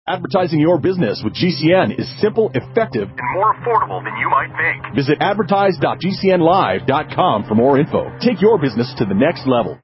Advertising your business with GCN is simple, effective, and more affordable than you might think. Visit advertise.gcnlive.com for more info. Take your business to the next level.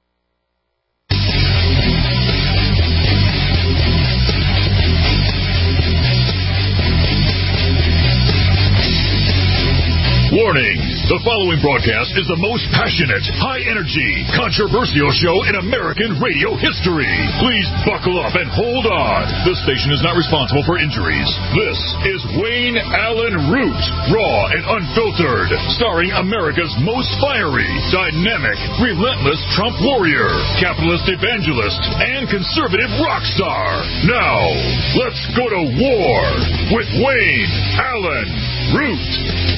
Warning! The following broadcast is the most passionate, high-energy, controversial show in American radio history. Please buckle up and hold on. This station is not responsible for injuries. This is Wayne Allen Root, raw and unfiltered, starring America's most fiery, dynamic, relentless Trump warrior, capitalist evangelist, and conservative rock star. Now, let's go to war with Wayne Allen Root.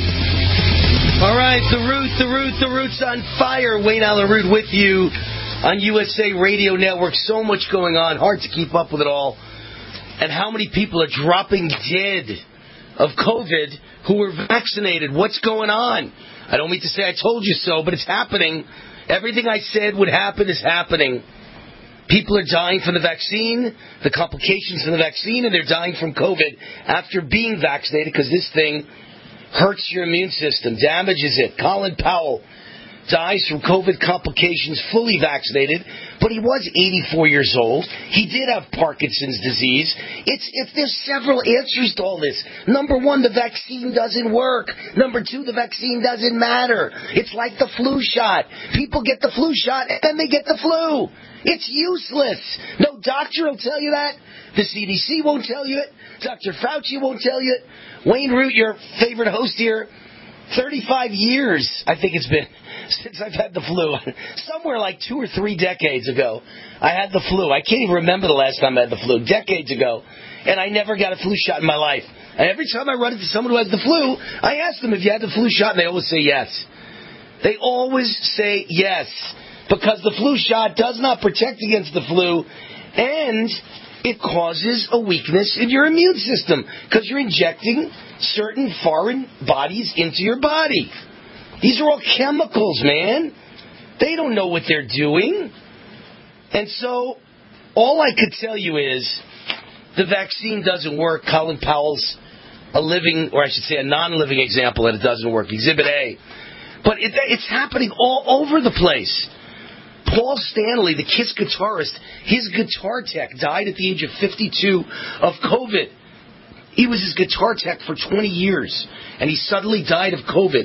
All right, the Root's on fire. Wayne Allen Root with you on USA Radio Network. So much going on, hard to keep up with it all. And how many people are dropping dead of COVID who were vaccinated? What's going on? I don't mean to say I told you so, but it's happening. Everything I said would happen is happening. People are dying from the vaccine, the complications from the vaccine, and they're dying from COVID after being vaccinated because this thing hurts your immune system, damages it. Colin Powell dies from COVID complications fully vaccinated, but he was 84 years old. He did have Parkinson's disease. There's several answers to all this. Number one, the vaccine doesn't work. Number two, the vaccine doesn't matter. It's like the flu shot. People get the flu shot and then they get the flu. It's useless. No doctor will tell you that. The CDC won't tell you it. Dr. Fauci won't tell you it. Wayne Root, your favorite host here, 35 years, I think it's been, since I've had the flu. Somewhere like 2 or 3 decades ago, I had the flu. I can't even remember the last time I had the flu, decades ago. And I never got a flu shot in my life. And every time I run into someone who has the flu, I ask them if you had the flu shot, and they always say yes. They always say yes, because the flu shot does not protect against the flu, and it causes a weakness in your immune system because you're injecting certain foreign bodies into your body. These are all chemicals, man. They don't know what they're doing. And so all I could tell you is the vaccine doesn't work. Colin Powell's a living, or I should say a non-living example that it doesn't work. Exhibit A. But it's happening all over the place. Paul Stanley, the KISS guitarist, his guitar tech died at the age of 52 of COVID. He was his guitar tech for 20 years, and he suddenly died of COVID.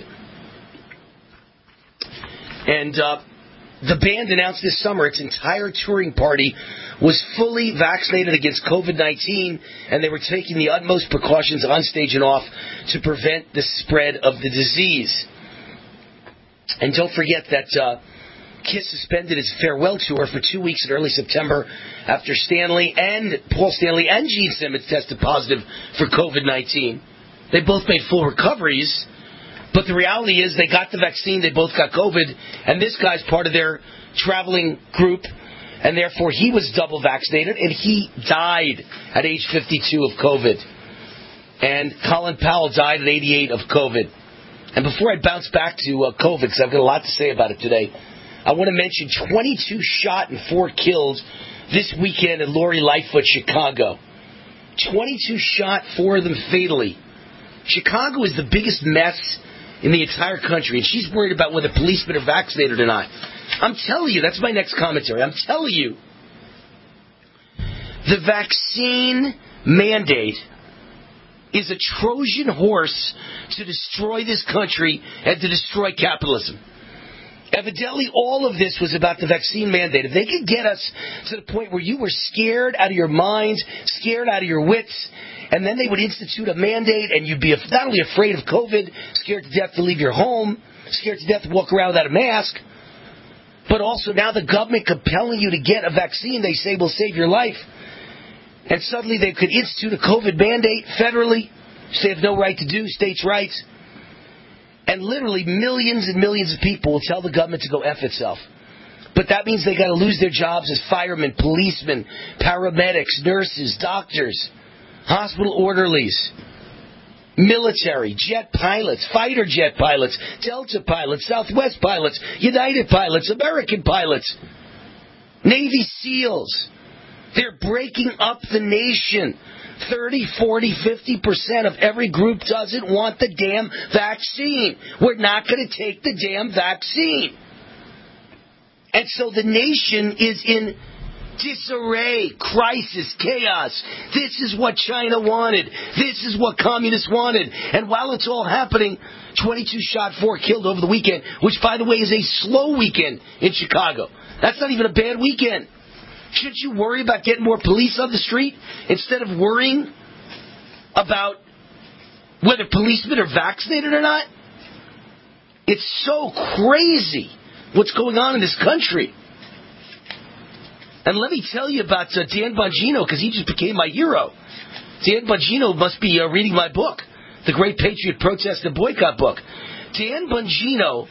And the band announced this summer its entire touring party was fully vaccinated against COVID-19, and they were taking the utmost precautions on stage and off to prevent the spread of the disease. And don't forget that KISS suspended its farewell tour for 2 weeks in early September after Paul Stanley and Gene Simmons tested positive for COVID-19. They both made full recoveries, but the reality is they got the vaccine, they both got COVID, and this guy's part of their traveling group, and therefore he was double vaccinated, and he died at age 52 of COVID. And Colin Powell died at 88 of COVID. And before I bounce back to COVID, because I've got a lot to say about it today, I want to mention 22 shot and 4 killed this weekend in Lori Lightfoot, Chicago. 22 shot, 4 of them fatally. Chicago is the biggest mess in the entire country, and she's worried about whether policemen are vaccinated or not. I'm telling you, that's my next commentary. I'm telling you, the vaccine mandate is a Trojan horse to destroy this country and to destroy capitalism. Evidently, all of this was about the vaccine mandate. If they could get us to the point where you were scared out of your minds, scared out of your wits, and then they would institute a mandate and you'd be not only afraid of COVID, scared to death to leave your home, scared to death to walk around without a mask, but also now the government compelling you to get a vaccine they say will save your life. And suddenly they could institute a COVID mandate federally, which they have no right to do, states' rights. And literally millions and millions of people will tell the government to go F itself. But that means they got to lose their jobs as firemen, policemen, paramedics, nurses, doctors, hospital orderlies, military, jet pilots, fighter jet pilots, Delta pilots, Southwest pilots, United pilots, American pilots, Navy SEALs, They're breaking up the nation. 30, 40, 50% of every group doesn't want the damn vaccine. We're not going to take the damn vaccine. And so the nation is in disarray, crisis, chaos. This is what China wanted. This is what communists wanted. And while it's all happening, 22 shot, 4 killed over the weekend, which, by the way, is a slow weekend in Chicago. That's not even a bad weekend. Shouldn't you worry about getting more police on the street instead of worrying about whether policemen are vaccinated or not? It's so crazy what's going on in this country. And let me tell you about Dan Bongino, because he just became my hero. Dan Bongino must be reading my book, The Great Patriot Protest and Boycott book. Dan Bongino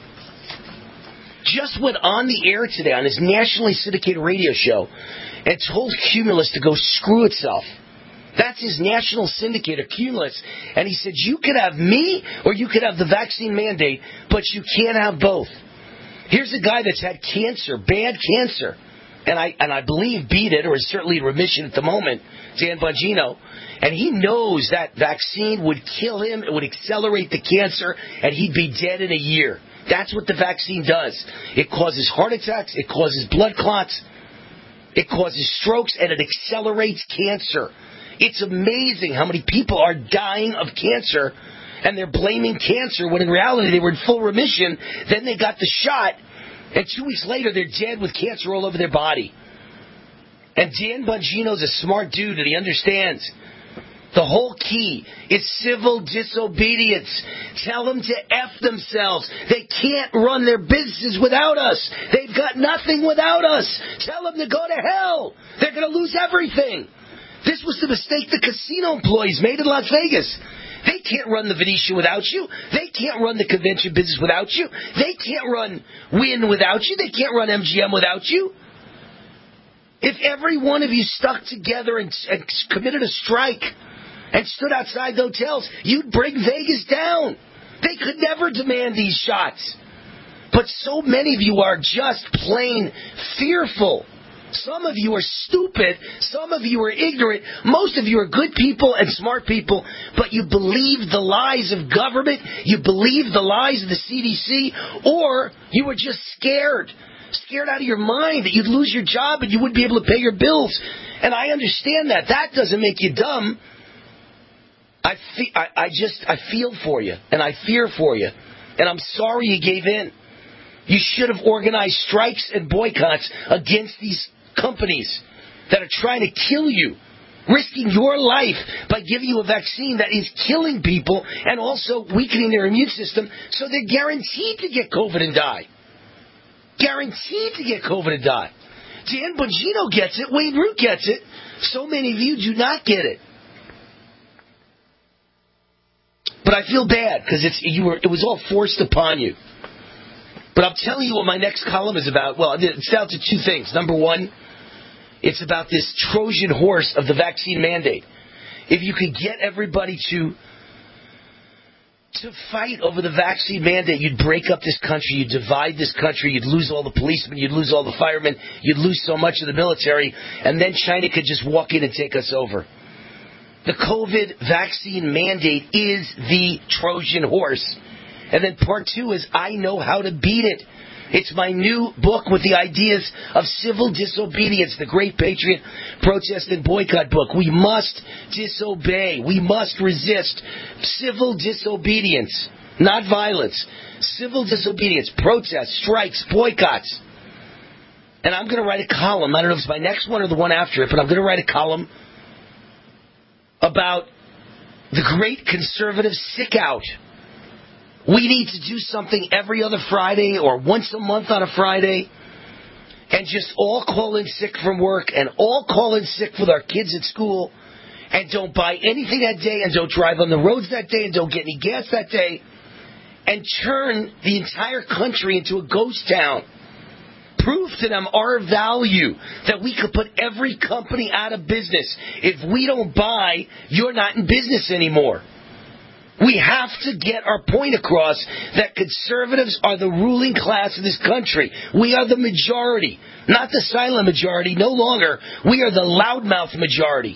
just went on the air today on his nationally syndicated radio show and told Cumulus to go screw itself. That's his national syndicator, Cumulus. And he said, you could have me or you could have the vaccine mandate, but you can't have both. Here's a guy that's had cancer, bad cancer, and I believe beat it, or is certainly in remission at the moment, Dan Bongino. And he knows that vaccine would kill him, it would accelerate the cancer, and he'd be dead in a year. That's what the vaccine does. It causes heart attacks, it causes blood clots, it causes strokes, and it accelerates cancer. It's amazing how many people are dying of cancer, and they're blaming cancer when in reality they were in full remission. Then they got the shot, and 2 weeks later they're dead with cancer all over their body. And Dan Bongino's a smart dude, and he understands. The whole key is civil disobedience. Tell them to F themselves. They can't run their businesses without us. They've got nothing without us. Tell them to go to hell. They're going to lose everything. This was the mistake the casino employees made in Las Vegas. They can't run the Venetian without you. They can't run the convention business without you. They can't run Wynn without you. They can't run MGM without you. If every one of you stuck together and committed a strike and stood outside the hotels, you'd bring Vegas down. They could never demand these shots. But so many of you are just plain fearful. Some of you are stupid. Some of you are ignorant. Most of you are good people and smart people, but you believe the lies of government. You believe the lies of the CDC, or you were just scared out of your mind that you'd lose your job and you wouldn't be able to pay your bills. And I understand that. That doesn't make you dumb. I feel for you, and I fear for you, and I'm sorry you gave in. You should have organized strikes and boycotts against these companies that are trying to kill you, risking your life by giving you a vaccine that is killing people and also weakening their immune system, so they're guaranteed to get COVID and die. Guaranteed to get COVID and die. Dan Bongino gets it. Wayne Root gets it. So many of you do not get it. But I feel bad because it was all forced upon you. But I'll tell you what my next column is about. Well, it's down to two things. Number one, it's about this Trojan horse of the vaccine mandate. If you could get everybody to fight over the vaccine mandate, you'd break up this country, you'd divide this country, you'd lose all the policemen, you'd lose all the firemen, you'd lose so much of the military, and then China could just walk in and take us over. The COVID vaccine mandate is the Trojan horse. And then part two is I know how to beat it. It's my new book with the ideas of civil disobedience, the Great Patriot Protest and Boycott book. We must disobey. We must resist. Civil disobedience, not violence. Civil disobedience, protests, strikes, boycotts. And I'm going to write a column. I don't know if it's my next one or the one after it, but I'm going to write a column about the great conservative sick out. We need to do something every other Friday or once a month on a Friday and just all call in sick from work and all call in sick with our kids at school and don't buy anything that day and don't drive on the roads that day and don't get any gas that day and turn the entire country into a ghost town. Prove to them our value, that we could put every company out of business. If we don't buy, you're not in business anymore. We have to get our point across that conservatives are the ruling class of this country. We are the majority, not the silent majority. No longer. We are the loudmouth majority.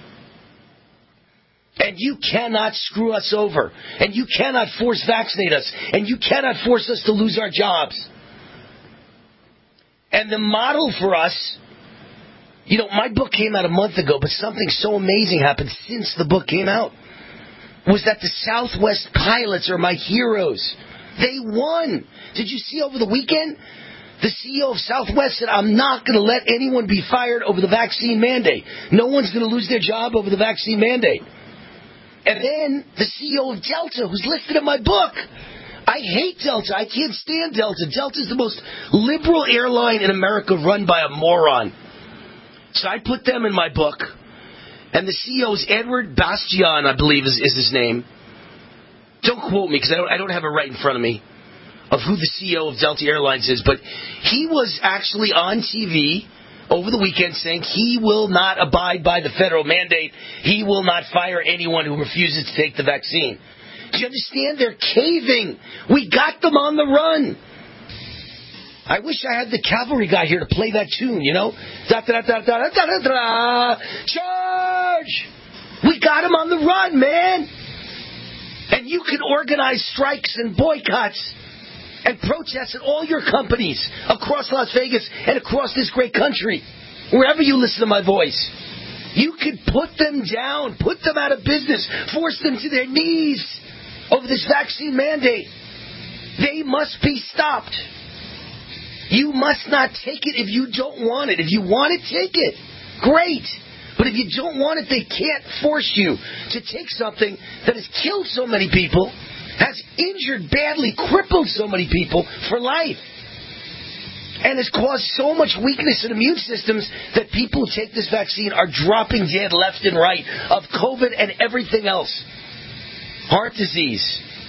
And you cannot screw us over. And you cannot force vaccinate us. And you cannot force us to lose our jobs. And the model for us, my book came out a month ago, but something so amazing happened since the book came out. Was that the Southwest pilots are my heroes. They won. Did you see over the weekend? The CEO of Southwest said, I'm not going to let anyone be fired over the vaccine mandate. No one's going to lose their job over the vaccine mandate. And then the CEO of Delta, who's listed in my book. I hate Delta. I can't stand Delta. Delta is the most liberal airline in America run by a moron. So I put them in my book. And the CEO is Edward Bastian, I believe is his name. Don't quote me because I don't have it right in front of me of who the CEO of Delta Airlines is. But he was actually on TV over the weekend saying he will not abide by the federal mandate. He will not fire anyone who refuses to take the vaccine. Do you understand? They're caving. We got them on the run. I wish I had the cavalry guy here to play that tune, Charge! We got him on the run, man. And you can organize strikes and boycotts and protests at all your companies across Las Vegas and across this great country, wherever you listen to my voice. You could put them down, put them out of business, force them to their knees over this vaccine mandate. They must be stopped. You must not take it if you don't want it. If you want it, take it. Great. But if you don't want it, they can't force you to take something that has killed so many people, has injured badly, crippled so many people for life, and has caused so much weakness in immune systems that people who take this vaccine are dropping dead left and right of COVID and everything else. Heart disease,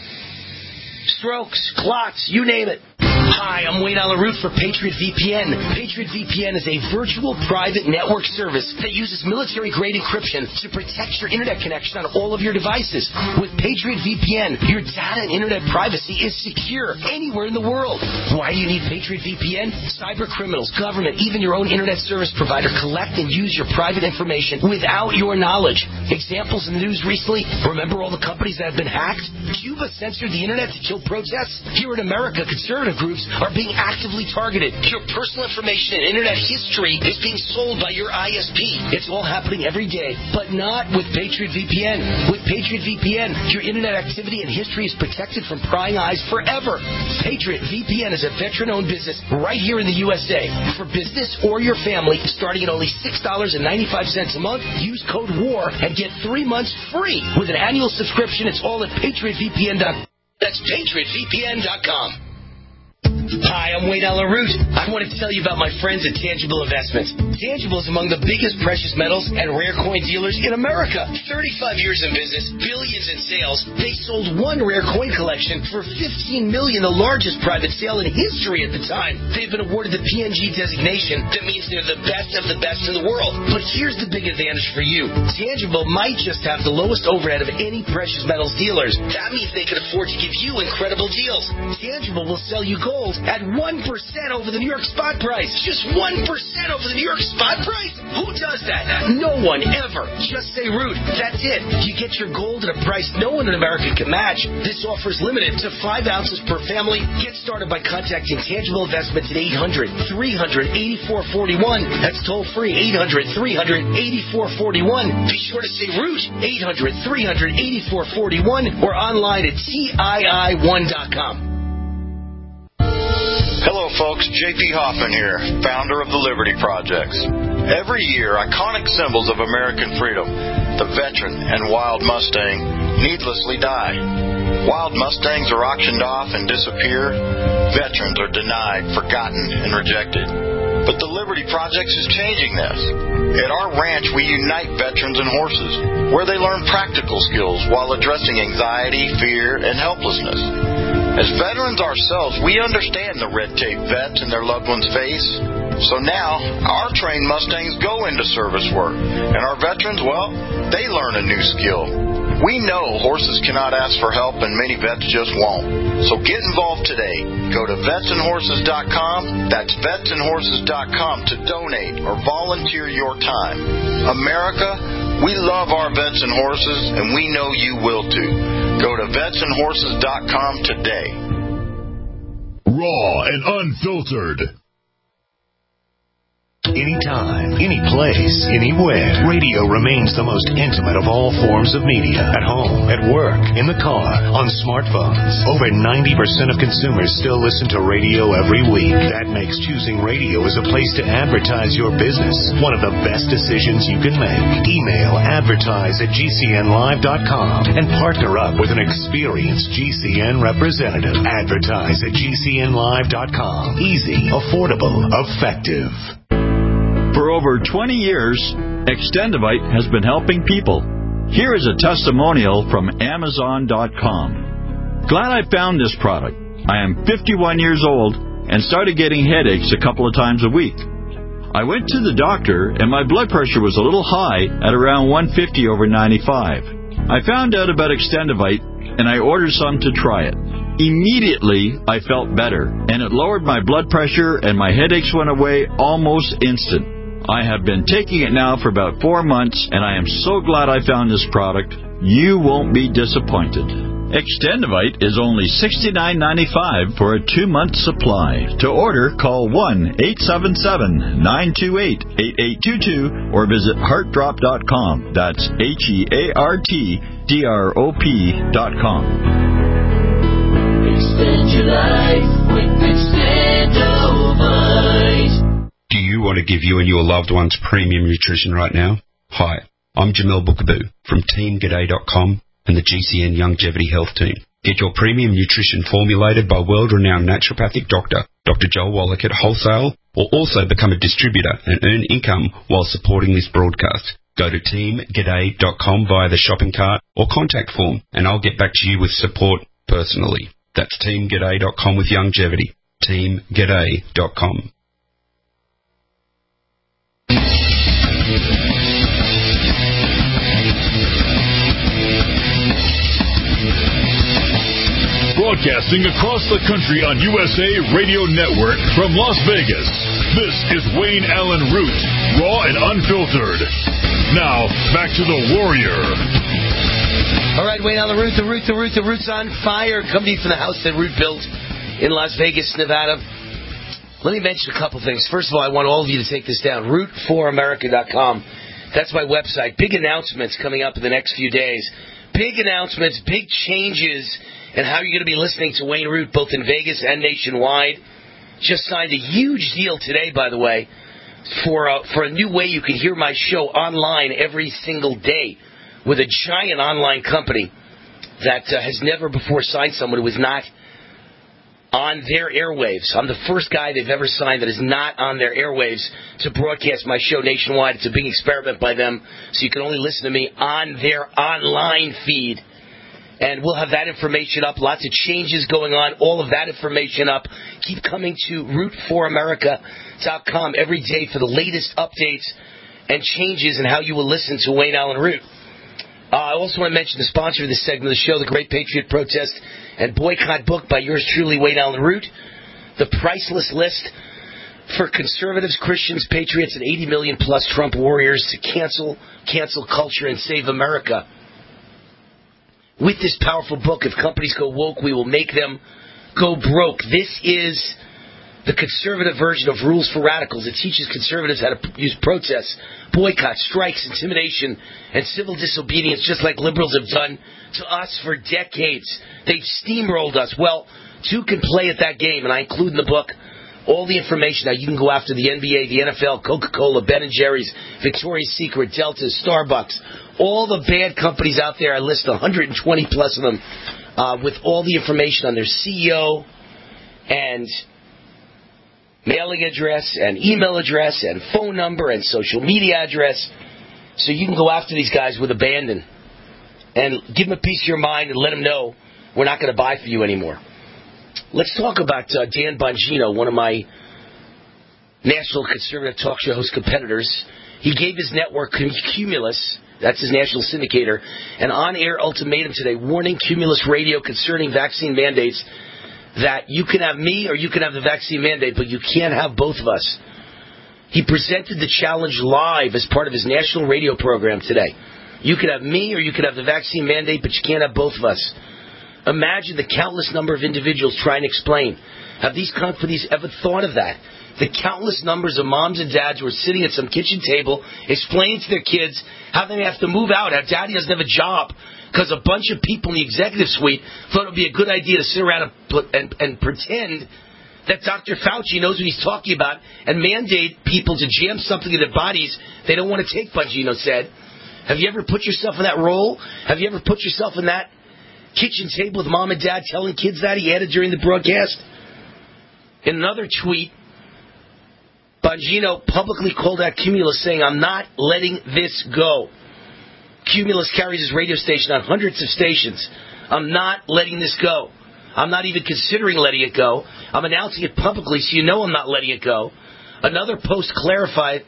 strokes, clots, you name it. Hi, I'm Wayne Allyn Root for Patriot VPN. Patriot VPN is a virtual private network service that uses military-grade encryption to protect your internet connection on all of your devices. With Patriot VPN, your data and internet privacy is secure anywhere in the world. Why do you need Patriot VPN? Cyber criminals, government, even your own internet service provider collect and use your private information without your knowledge. Examples in the news recently, remember all the companies that have been hacked? Cuba censored the internet to kill protests. Here in America, conservative groups are being actively targeted. Your personal information and internet history is being sold by your ISP. It's all happening every day, but not with Patriot VPN. With Patriot VPN, your internet activity and history is protected from prying eyes forever. Patriot VPN is a veteran-owned business right here in the USA. For business or your family, starting at only $6.95 a month, use code WAR and get 3 months free. With an annual subscription, it's all at PatriotVPN.com. That's PatriotVPN.com. Hi, I'm Wayne Allyn Root. I want to tell you about my friends at Tangible Investments. Tangible is among the biggest precious metals and rare coin dealers in America. 35 years in business, billions in sales. They sold one rare coin collection for $15 million, the largest private sale in history at the time. They've been awarded the PNG designation. That means they're the best of the best in the world. But here's the big advantage for you. Tangible might just have the lowest overhead of any precious metals dealers. That means they can afford to give you incredible deals. Tangible will sell you gold at 1% over the New York spot price. Just 1% over the New York spot price? Who does that? No one ever. Just say Root. That's it. You get your gold at a price no one in America can match. This offer is limited to 5 ounces per family. Get started by contacting Tangible Investments at 800-300-8441. That's toll free. 800-300-8441. Be sure to say Root. 800-300-8441 or online at TII1.com. Hello, folks. J.P. Hoffman here, founder of the Liberty Projects. Every year, iconic symbols of American freedom, the veteran and wild Mustang, needlessly die. Wild Mustangs are auctioned off and disappear. Veterans are denied, forgotten, and rejected. But the Liberty Projects is changing this. At our ranch, we unite veterans and horses, where they learn practical skills while addressing anxiety, fear, and helplessness. As veterans ourselves, we understand the red tape vets and their loved ones face. So now, our trained Mustangs go into service work, and our veterans, well, they learn a new skill. We know horses cannot ask for help, and many vets just won't. So get involved today. Go to vetsandhorses.com. That's vetsandhorses.com to donate or volunteer your time. America, we love our vets and horses, and we know you will too. Go to vetsandhorses.com today. Raw and unfiltered. Anytime, any place, anywhere. Radio remains the most intimate of all forms of media. At home, at work, in the car, on smartphones. Over 90% of consumers still listen to radio every week. That makes choosing radio as a place to advertise your business one of the best decisions you can make. Email advertise@gcnlive.com and partner up with an experienced GCN representative. Advertise@gcnlive.com. Easy, affordable, effective. For over 20 years, Extendivite has been helping people. Here is a testimonial from Amazon.com. Glad I found this product. I am 51 years old and started getting headaches a couple of times a week. I went to the doctor and my blood pressure was a little high at around 150/95. I found out about Extendivite and I ordered some to try it. Immediately, I felt better, and it lowered my blood pressure and my headaches went away almost instant. I have been taking it now for about 4 months, and I am so glad I found this product. You won't be disappointed. Extendivite is only $69.95 for a 2-month supply. To order, call 1-877-928-8822 or visit heartdrop.com. That's HEARTDROP.com. Extend your life with Extendivite. Do you want to give you and your loved ones premium nutrition right now? Hi, I'm Jamel Bookaboo from TeamGaday.com and the GCN Longevity Health Team. Get your premium nutrition formulated by world-renowned naturopathic doctor, Dr. Joel Wallach at Wholesale, or also become a distributor and earn income while supporting this broadcast. Go to TeamGaday.com via the shopping cart or contact form, and I'll get back to you with support personally. That's TeamGaday.com with longevity. TeamGaday.com. Broadcasting across the country on USA Radio Network from Las Vegas. This is Wayne Allen Root, raw and unfiltered. Now, back to the Warrior. All right, Wayne Allen Root, the Root's on fire. Coming to you from the house that Root built in Las Vegas, Nevada. Let me mention a couple things. First of all, I want all of you to take this down. Root4America.com. That's my website. Big announcements coming up in the next few days. Big announcements, big changes in how you're going to be listening to Wayne Root, both in Vegas and nationwide. Just signed a huge deal today, by the way, for a new way you can hear my show online every single day with a giant online company that has never before signed someone who was not on their airwaves. I'm the first guy they've ever signed that is not on their airwaves to broadcast my show nationwide. It's a big experiment by them, so you can only listen to me on their online feed. And we'll have that information up. Lots of changes going on. All of that information up. Keep coming to Root4America.com every day for the latest updates and changes in how you will listen to Wayne Allen Root. I also want to mention the sponsor of this segment of the show, the Great Patriot Protest and Boycott book by yours truly, Wayne Allen Root. The priceless list for conservatives, Christians, patriots, and 80 million plus Trump warriors to cancel culture and save America. With this powerful book, if companies go woke, we will make them go broke. This is the conservative version of Rules for Radicals. It teaches conservatives how to use protests, boycotts, strikes, intimidation, and civil disobedience, just like liberals have done to us for decades. They've steamrolled us. Well, two can play at that game, and I include in the book all the information. Now, you can go after the NBA, the NFL, Coca-Cola, Ben & Jerry's, Victoria's Secret, Delta, Starbucks, all the bad companies out there. I list 120 plus of them with all the information on their CEO and mailing address and email address and phone number and social media address. So you can go after these guys with abandon and give them a piece of your mind and let them know we're not going to buy for you anymore. Let's talk about Dan Bongino, one of my national conservative talk show host competitors. He gave his network, Cumulus, That's his national syndicator. An on-air ultimatum today warning Cumulus Radio concerning vaccine mandates that you can have me or you can have the vaccine mandate, but you can't have both of us. He presented the challenge live as part of his national radio program today. You can have me or you can have the vaccine mandate, but you can't have both of us. Imagine the countless number of individuals trying to explain. Have these companies ever thought of that? The countless numbers of moms and dads who are sitting at some kitchen table explaining to their kids how they have to move out, how daddy doesn't have a job, because a bunch of people in the executive suite thought it would be a good idea to sit around and pretend that Dr. Fauci knows what he's talking about and mandate people to jam something in their bodies they don't want to take, Bongino said. Have you ever put yourself in that role? Have you ever put yourself in that kitchen table with mom and dad telling kids that? He added during the broadcast. In another tweet, Bongino publicly called out Cumulus, saying, I'm not letting this go. Cumulus carries his radio station on hundreds of stations. I'm not letting this go. I'm not even considering letting it go. I'm announcing it publicly so you know I'm not letting it go. Another post clarified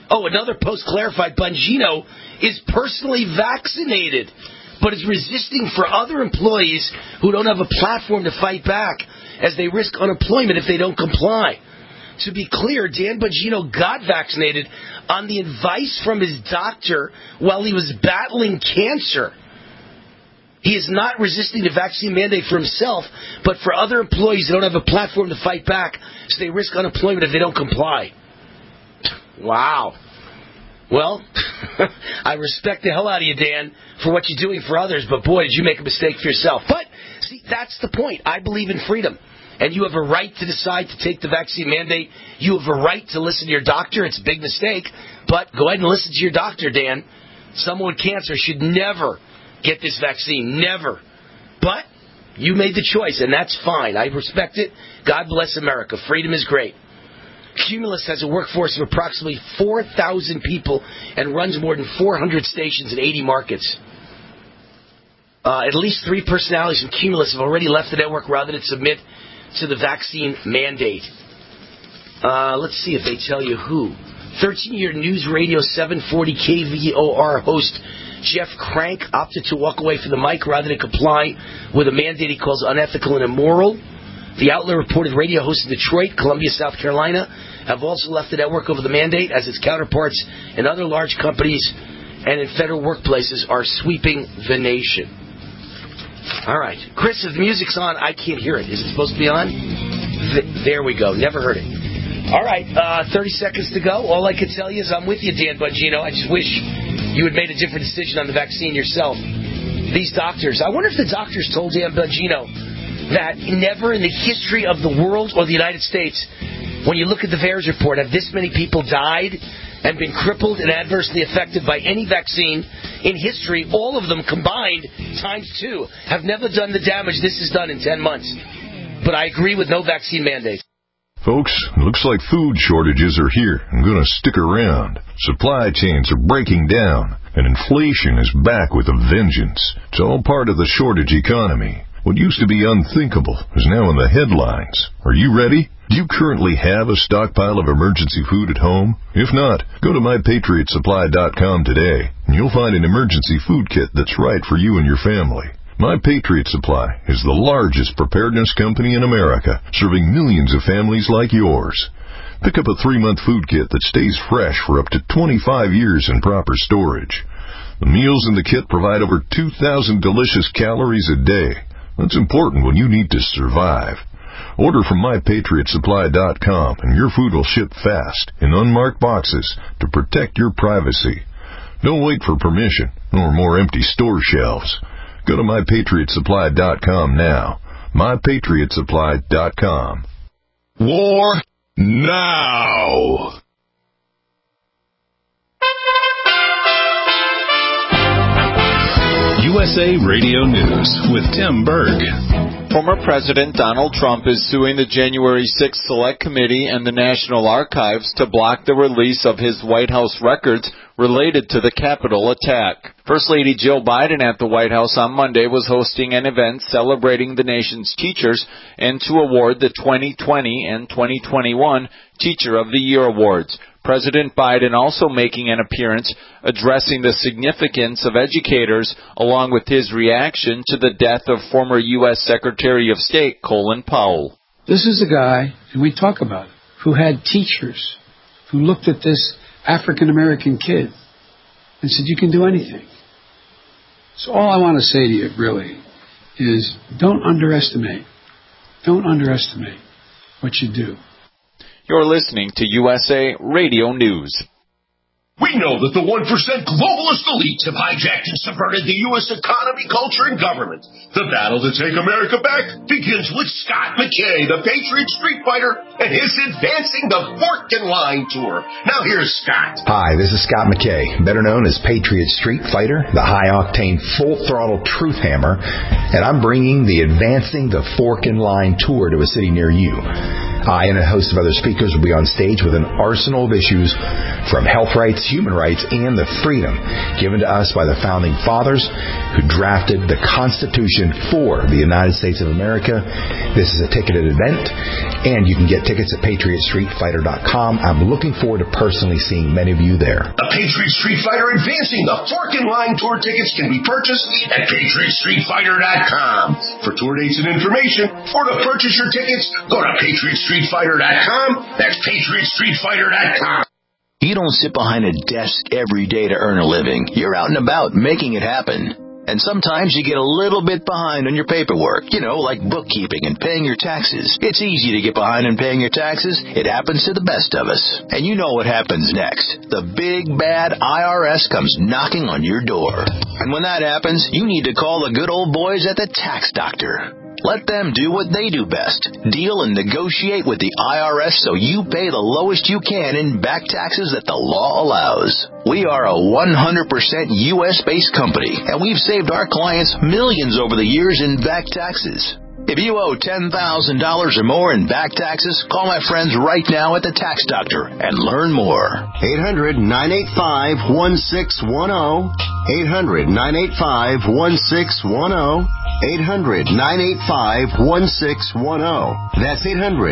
Bongino is personally vaccinated, but is resisting for other employees who don't have a platform to fight back, as they risk unemployment if they don't comply. To be clear, Dan Bongino got vaccinated on the advice from his doctor while he was battling cancer. He is not resisting the vaccine mandate for himself, but for other employees who don't have a platform to fight back, so they risk unemployment if they don't comply. Wow. Well, I respect the hell out of you, Dan, for what you're doing for others, but boy, did you make a mistake for yourself. But, see, that's the point. I believe in freedom. And you have a right to decide to take the vaccine mandate. You have a right to listen to your doctor. It's a big mistake, but go ahead and listen to your doctor, Dan. Someone with cancer should never get this vaccine. Never. But you made the choice, and that's fine. I respect it. God bless America. Freedom is great. Cumulus has a workforce of approximately 4,000 people and runs more than 400 stations in 80 markets. At least 3 personalities from Cumulus have already left the network rather than submit to the vaccine mandate. Let's see if they tell you who. 13-year News Radio 740 KVOR host Jeff Crank opted to walk away from the mic rather than comply with a mandate he calls unethical and immoral. The outlet reported radio hosts in Detroit, Columbia, South Carolina have also left the network over the mandate, as its counterparts in other large companies and in federal workplaces are sweeping the nation. All right. Chris, if the music's on, I can't hear it. Is it supposed to be on? There we go. Never heard it. All right. 30 seconds to go. All I can tell you is I'm with you, Dan Bongino. I just wish you had made a different decision on the vaccine yourself. These doctors, I wonder if the doctors told Dan Bongino that never in the history of the world or the United States, when you look at the VAERS report, have this many people died and been crippled and adversely affected by any vaccine in history. All of them combined, times 2, have never done the damage this has done in 10 months. But I agree with no vaccine mandate. Folks, it looks like food shortages are here and going to stick around. Supply chains are breaking down, and inflation is back with a vengeance. It's all part of the shortage economy. What used to be unthinkable is now in the headlines. Are you ready? Do you currently have a stockpile of emergency food at home? If not, go to MyPatriotSupply.com today, and you'll find an emergency food kit that's right for you and your family. My Patriot Supply is the largest preparedness company in America, serving millions of families like yours. Pick up a 3-month food kit that stays fresh for up to 25 years in proper storage. The meals in the kit provide over 2,000 delicious calories a day. That's important when you need to survive. Order from MyPatriotSupply.com and your food will ship fast in unmarked boxes to protect your privacy. Don't wait for permission or more empty store shelves. Go to MyPatriotSupply.com now. MyPatriotSupply.com. War now! USA Radio News with Tim Berg. Former President Donald Trump is suing the January 6th Select Committee and the National Archives to block the release of his White House records related to the Capitol attack. First Lady Jill Biden at the White House on Monday was hosting an event celebrating the nation's teachers and to award the 2020 and 2021 Teacher of the Year awards. President Biden also making an appearance addressing the significance of educators along with his reaction to the death of former U.S. Secretary of State Colin Powell. This is a guy, and we talk about it, who had teachers who looked at this African-American kid and said, you can do anything. So all I want to say to you, really, is don't underestimate what you do. You're listening to USA Radio News. We know that the 1% globalist elites have hijacked and subverted the U.S. economy, culture, and government. The battle to take America back begins with Scott McKay, the Patriot Street Fighter, and his Advancing the Fork and Line Tour. Now here's Scott. Hi, this is Scott McKay, better known as Patriot Street Fighter, the high-octane, full-throttle truth hammer, and I'm bringing the Advancing the Fork and Line Tour to a city near you. I and a host of other speakers will be on stage with an arsenal of issues from health rights, human rights, and the freedom given to us by the Founding Fathers who drafted the Constitution for the United States of America. This is a ticketed event, and you can get tickets at PatriotStreetFighter.com. I'm looking forward to personally seeing many of you there. The Patriot Street Fighter Advancing the Fork and Line Tour tickets can be purchased at PatriotStreetFighter.com. For tour dates and information, or to purchase your tickets, go to PatriotStreetFighter.com. That's PatriotStreetFighter.com. You don't sit behind a desk every day to earn a living. You're out and about making it happen. And sometimes you get a little bit behind on your paperwork, like bookkeeping and paying your taxes. It's easy to get behind in paying your taxes. It happens to the best of us. And you know what happens next. The big, bad IRS comes knocking on your door. And when that happens, you need to call the good old boys at the Tax Doctor. Let them do what they do best. Deal and negotiate with the IRS so you pay the lowest you can in back taxes that the law allows. We are a 100% U.S.-based company, and we've saved our clients millions over the years in back taxes. If you owe $10,000 or more in back taxes, call my friends right now at the Tax Doctor and learn more. 800-985-1610. 800-985-1610. 800-985-1610. That's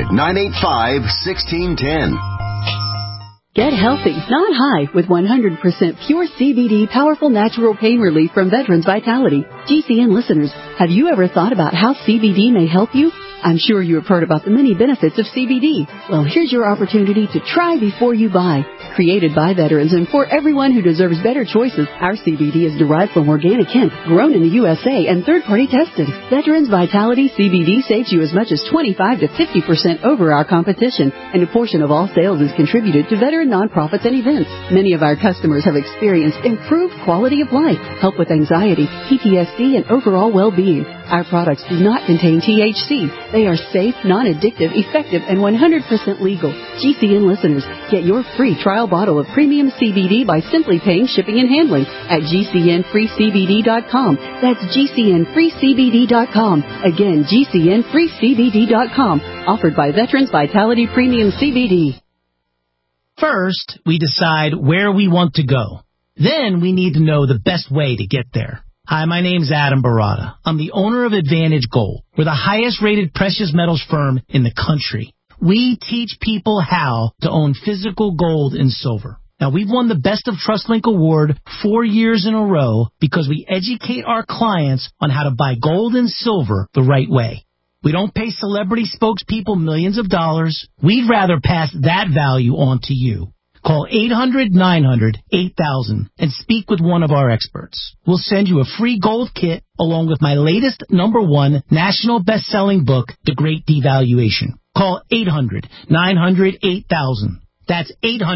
800-985-1610. Get healthy, not high, with 100% pure CBD powerful natural pain relief from Veterans Vitality. GCN listeners, have you ever thought about how CBD may help you? I'm sure you have heard about the many benefits of CBD. Well, here's your opportunity to try before you buy. Created by veterans and for everyone who deserves better choices, our CBD is derived from organic hemp, grown in the USA, and third-party tested. Veterans Vitality CBD saves you as much as 25 to 50% over our competition, and a portion of all sales is contributed to veteran nonprofits and events. Many of our customers have experienced improved quality of life, help with anxiety, PTSD, and overall well-being. Our products do not contain THC. They are safe, non-addictive, effective, and 100% legal. GCN listeners, get your free trial bottle of premium CBD by simply paying shipping and handling at GCNFreeCBD.com. That's GCNFreeCBD.com. Again, GCNFreeCBD.com. Offered by Veterans Vitality Premium CBD. First, we decide where we want to go. Then we need to know the best way to get there. Hi, my name's Adam Barada. I'm the owner of Advantage Gold. We're the highest-rated precious metals firm in the country. We teach people how to own physical gold and silver. Now, we've won the Best of TrustLink Award 4 years in a row because we educate our clients on how to buy gold and silver the right way. We don't pay celebrity spokespeople millions of dollars. We'd rather pass that value on to you. Call 800-900-8000 and speak with one of our experts. We'll send you a free gold kit along with my latest #1 national best-selling book, The Great Devaluation. Call 800-900-8000. That's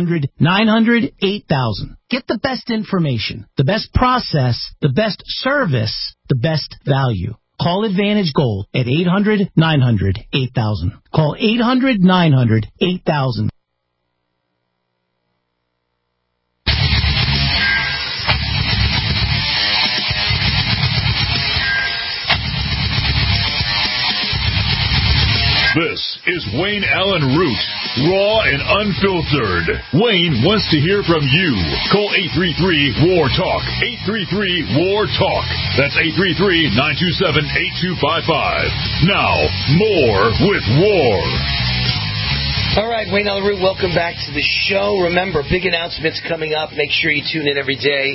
800-900-8000. Get the best information, the best process, the best service, the best value. Call Advantage Gold at 800-900-8000. Call 800-900-8000. This is Wayne Allen Root, raw and unfiltered. Wayne wants to hear from you. Call 833-WAR-TALK. 833-WAR-TALK. That's 833-927-8255. Now, more with War. All right, Wayne Allen Root, welcome back to the show. Remember, big announcements coming up. Make sure you tune in every day.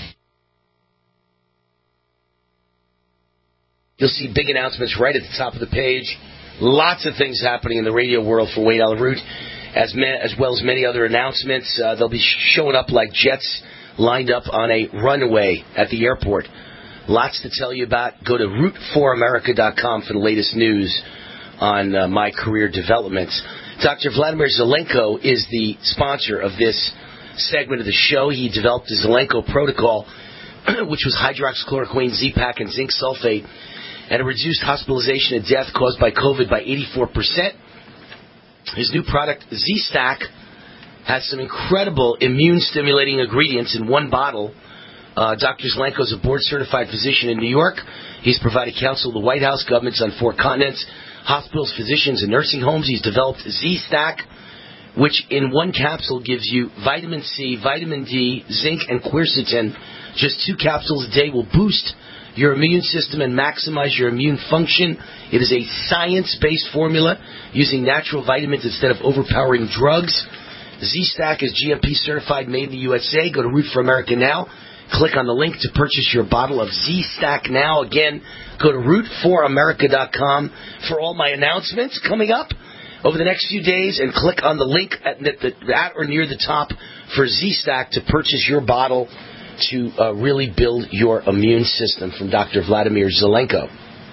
You'll see big announcements right at the top of the page. Lots of things happening in the radio world for Wayne Allen Root, as well as many other announcements. They'll be showing up like jets lined up on a runway at the airport. Lots to tell you about. Go to root4america.com for the latest news on my career developments. Dr. Vladimir Zelenko is the sponsor of this segment of the show. He developed the Zelenko protocol, which was hydroxychloroquine, Z-Pak, and zinc sulfate, and it reduced hospitalization and death caused by COVID by 84%. His new product, Z-Stack, has some incredible immune-stimulating ingredients in one bottle. Dr. Zelenko is a board-certified physician in New York. He's provided counsel to the White House, governments on 4 continents, hospitals, physicians, and nursing homes. He's developed Z-Stack, which in one capsule gives you vitamin C, vitamin D, zinc, and quercetin. Just 2 capsules a day will boost your immune system and maximize your immune function. It is a science-based formula using natural vitamins instead of overpowering drugs. Z-Stack is GMP certified, made in the USA. Go to Root for America now. Click on the link to purchase your bottle of Z-Stack now. Again, go to root4america.com for all my announcements coming up over the next few days, and click on the link at or near the top for Z-Stack to purchase your bottle to really build your immune system from Dr. Vladimir Zelenko.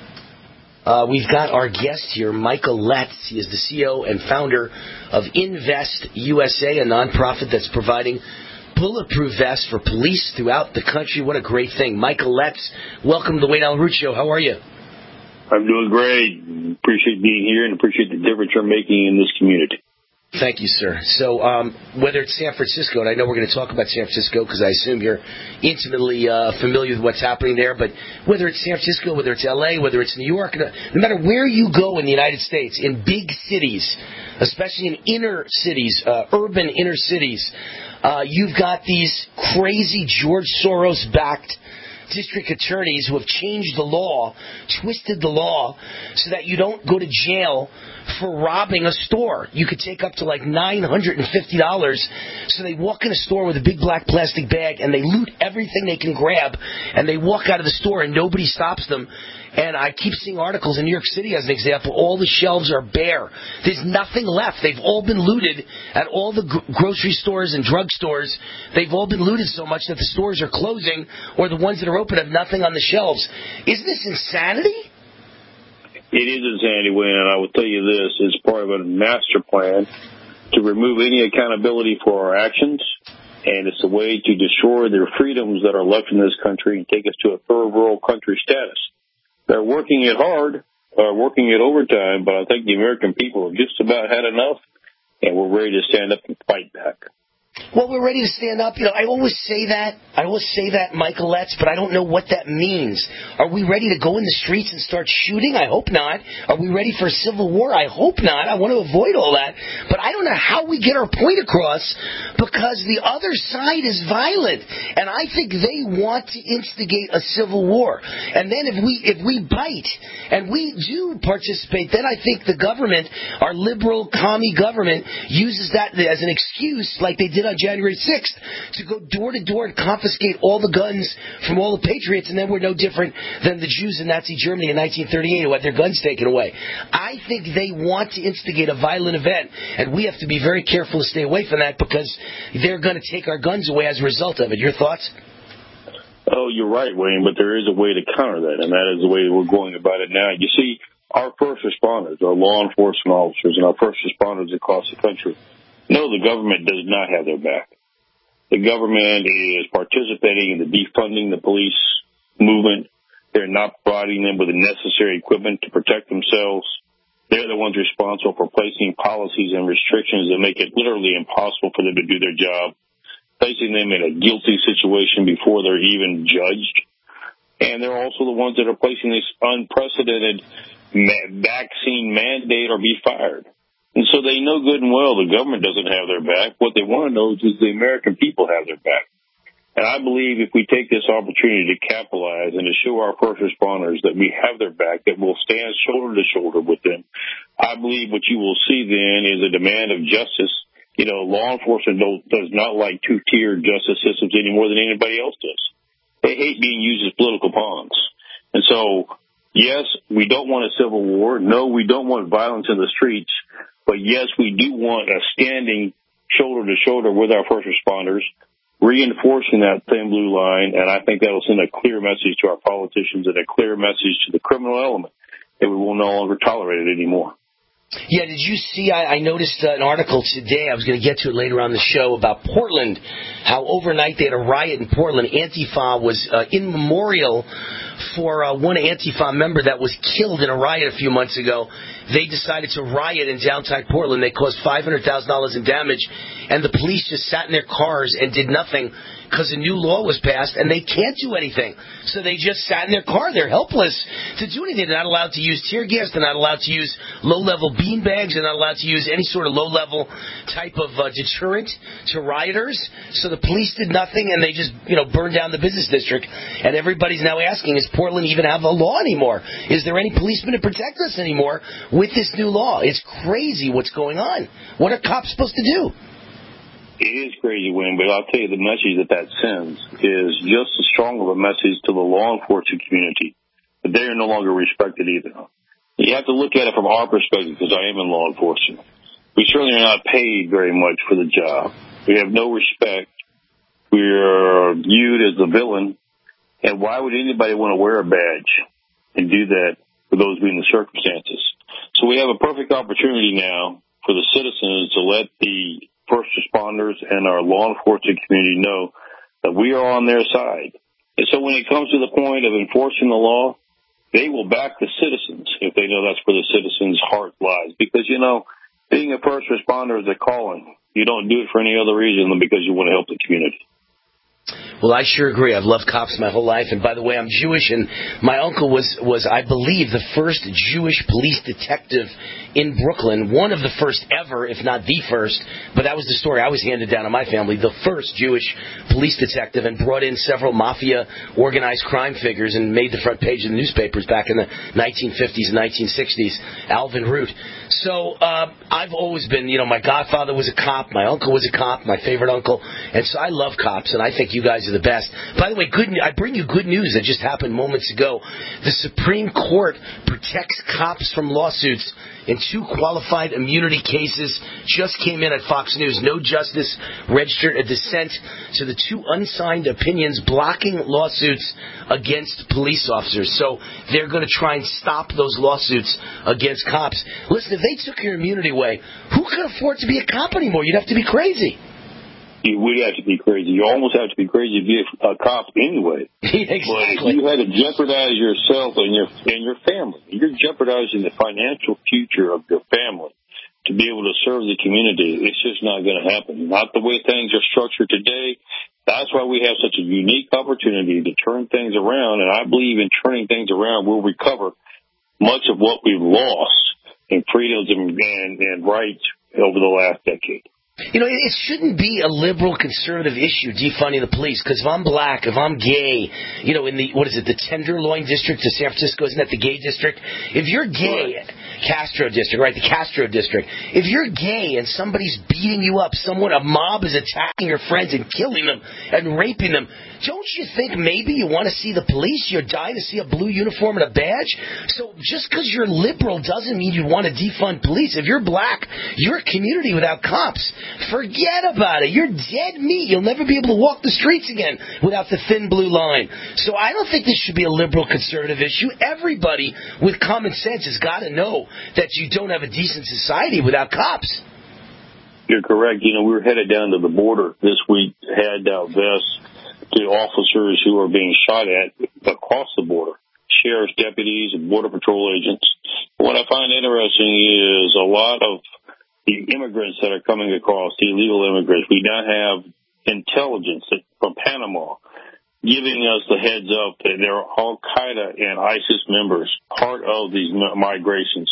We've got our guest here, Michael Letts. He is the CEO and founder of Invest USA, a nonprofit that's providing bulletproof vests for police throughout the country. What a great thing. Michael Letts, welcome to the Wayne Allen Root Show. How are you? I'm doing great. Appreciate being here and appreciate the difference you're making in this community. Thank you, sir. So whether it's San Francisco, and I know we're going to talk about San Francisco because I assume you're intimately familiar with what's happening there, but whether it's San Francisco, whether it's L.A., whether it's New York, no matter where you go in the United States, in big cities, especially in inner cities, urban inner cities, you've got these crazy George Soros-backed district attorneys who have changed the law, twisted the law, so that you don't go to jail for robbing a store. You could take up to like $950. So they walk in a store with a big black plastic bag and they loot everything they can grab, and they walk out of the store and nobody stops them. And I keep seeing articles in New York City, as an example, all the shelves are bare. There's nothing left. They've all been looted at all the grocery stores and drug stores. They've all been looted so much that the stores are closing, or the ones that are open have nothing on the shelves. Isn't this insanity? It is insanity, Wayne, and I will tell you this, it's part of a master plan to remove any accountability for our actions, and it's a way to destroy the freedoms that are left in this country and take us to a third world country status. They're working it hard, working it overtime, but I think the American people have just about had enough, and we're ready to stand up and fight back. Well, we're ready to stand up. You know, I always say that, Michael Letts, but I don't know what that means. Are we ready to go in the streets and start shooting? I hope not. Are we ready for a civil war? I hope not. I want to avoid all that. But I don't know how we get our point across, because the other side is violent, and I think they want to instigate a civil war. And then if we bite and we do participate, then I think the government, our liberal commie government, uses that as an excuse, like they did on January 6th, to go door to door and confiscate all the guns from all the patriots, and then we're no different than the Jews in Nazi Germany in 1938 who had their guns taken away. I think they want to instigate a violent event, and we have to be very careful to stay away from that, because they're going to take our guns away as a result of it. Your thoughts? Oh, you're right, Wayne, but there is a way to counter that, and that is the way we're going about it now. You see, our first responders, our law enforcement officers, and our first responders across the country, no, the government does not have their back. The government is participating in the defunding the police movement. They're not providing them with the necessary equipment to protect themselves. They're the ones responsible for placing policies and restrictions that make it literally impossible for them to do their job, placing them in a guilty situation before they're even judged. And they're also the ones that are placing this unprecedented vaccine mandate or be fired. And so they know good and well the government doesn't have their back. What they want to know is the American people have their back. And I believe if we take this opportunity to capitalize and to show our first responders that we have their back, that we'll stand shoulder to shoulder with them, I believe what you will see then is a demand of justice. You know, law enforcement does not like two-tiered justice systems any more than anybody else does. They hate being used as political pawns. And so, yes, we don't want a civil war. No, we don't want violence in the streets. But, yes, we do want a standing shoulder to shoulder with our first responders, reinforcing that thin blue line, and I think that will send a clear message to our politicians and a clear message to the criminal element that we will no longer tolerate it anymore. Yeah, did you see, I noticed an article today, I was going to get to it later on the show, about Portland, how overnight they had a riot in Portland. Antifa was in memorial for one Antifa member that was killed in a riot a few months ago. They decided to riot in downtown Portland. They caused $500,000 in damage, and the police just sat in their cars and did nothing because a new law was passed, and they can't do anything. So they just sat in their car. They're helpless to do anything. They're not allowed to use tear gas. They're not allowed to use low-level bean bags. They're not allowed to use any sort of low-level type of deterrent to rioters. So the police did nothing, and they just, burned down the business district. And everybody's now asking, does Portland even have a law anymore? Is there any policeman to protect us anymore with this new law? It's crazy what's going on. What are cops supposed to do? It is crazy, Wayne, but I'll tell you the message that sends is just as strong of a message to the law enforcement community that they are no longer respected either. You have to look at it from our perspective, because I am in law enforcement. We certainly are not paid very much for the job. We have no respect. We are viewed as the villain. And why would anybody want to wear a badge and do that for those being the circumstances? So we have a perfect opportunity now for the citizens to let the first responders and our law enforcement community know that we are on their side. And so when it comes to the point of enforcing the law, they will back the citizens if they know that's where the citizens' heart lies. Because, being a first responder is a calling. You don't do it for any other reason than because you want to help the community. Well, I sure agree. I've loved cops my whole life. And by the way, I'm Jewish, and my uncle was I believe, the first Jewish police detective in Brooklyn, one of the first ever, if not the first, but that was the story I was handed down in my family, the first Jewish police detective, and brought in several mafia organized crime figures and made the front page of the newspapers back in the 1950s and 1960s, Alvin Root. So I've always been, my godfather was a cop, my uncle was a cop, my favorite uncle, and so I love cops, and I think you guys are the best. By the way, I bring you good news that just happened moments ago. The Supreme Court protects cops from lawsuits in 2 qualified immunity cases. Just came in at Fox News. No justice registered a dissent to the 2 unsigned opinions blocking lawsuits against police officers. So they're going to try and stop those lawsuits against cops. Listen, if they took your immunity away, who could afford to be a cop anymore? You'd have to be crazy. You would have to be crazy. You almost have to be crazy to be a cop anyway. Exactly. But you had to jeopardize yourself and your family. You're jeopardizing the financial future of your family to be able to serve the community. It's just not going to happen. Not the way things are structured today. That's why we have such a unique opportunity to turn things around. And I believe in turning things around, we'll recover much of what we've lost in freedoms and rights over the last decade. It shouldn't be a liberal conservative issue, defunding the police, because if I'm black, if I'm gay, in the Tenderloin district of San Francisco, isn't that the gay district? If you're gay, Castro district, right, the Castro district, if you're gay and somebody's beating you up, a mob is attacking your friends and killing them and raping them, don't you think maybe you want to see the police? You're dying to see a blue uniform and a badge? So just because you're liberal doesn't mean you want to defund police. If you're black, you're a community without cops. Forget about it. You're dead meat. You'll never be able to walk the streets again without the thin blue line. So I don't think this should be a liberal conservative issue. Everybody with common sense has got to know that you don't have a decent society without cops. You're correct. We were headed down to the border this week, had vests to officers who are being shot at across the border, sheriff's deputies and border patrol agents. What I find interesting is a lot of the immigrants that are coming across, the illegal immigrants. We now have intelligence from Panama giving us the heads up that there are Al-Qaeda and ISIS members part of these migrations.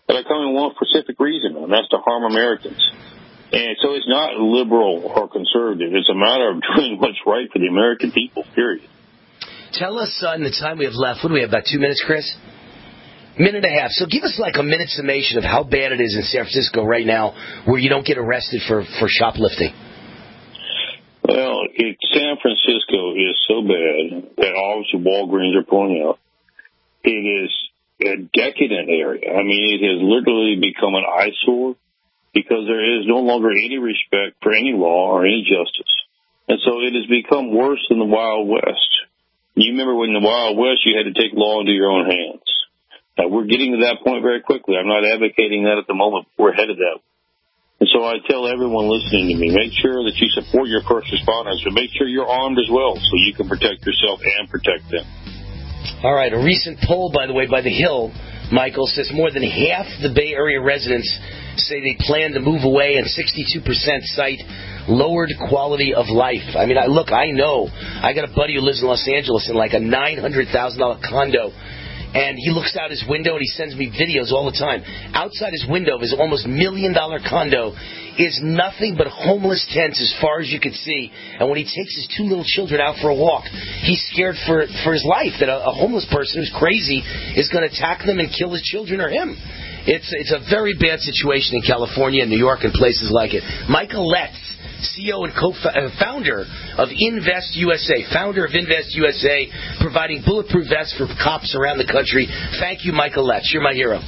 that are coming one specific reason, and that's to harm Americans. And so it's not liberal or conservative. It's a matter of doing what's right for the American people, period. Tell us, in the time we have left, what do we have, about 2 minutes, Chris? Minute and a half. So give us like a minute summation of how bad it is in San Francisco right now where you don't get arrested for shoplifting. Well, San Francisco is so bad that obviously Walgreens are pulling out. It is a decadent area. I mean, it has literally become an eyesore because there is no longer any respect for any law or any justice. And so it has become worse than the Wild West. You remember when in the Wild West you had to take law into your own hands. Now, we're getting to that point very quickly. I'm not advocating that at the moment. We're headed that. And so I tell everyone listening to me, make sure that you support your first responders, but make sure you're armed as well so you can protect yourself and protect them. All right, a recent poll, by the way, by The Hill, Michael, says more than half the Bay Area residents say they plan to move away, and 62% cite lowered quality of life. I mean, I know. I got a buddy who lives in Los Angeles in like a $900,000 condo, and he looks out his window and he sends me videos all the time. Outside his window of his almost $1 million condo is nothing but homeless tents as far as you can see. And when he takes his 2 little children out for a walk, he's scared for his life that a homeless person who's crazy is going to attack them and kill his children or him. It's a very bad situation in California and New York and places like it. Michael Letts, CEO and founder of Invest USA, providing bulletproof vests for cops around the country. Thank you, Michael Letts. You're my hero.